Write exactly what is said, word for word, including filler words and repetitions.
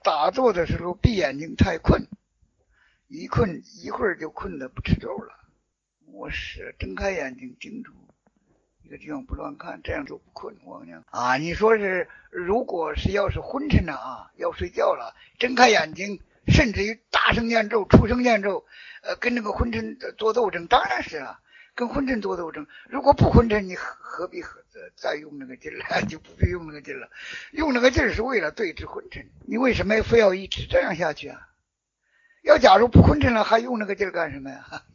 打坐的时候闭眼睛太困，一困一会儿就困得不吃粥了。我是睁开眼睛盯住一个地方不乱看，这样就不困。我讲啊，你说是如果是要是昏沉了啊，要睡觉了，睁开眼睛，甚至于大声念咒、出声念咒，呃，跟那个昏沉做斗争，当然是啊，跟昏沉做斗争。如果不昏沉，你何何必何再用那个劲了？就不必用那个劲了。用那个劲是为了对治昏沉，你为什么非要一直这样下去啊？要假如不昏沉了，还用那个劲干什么呀？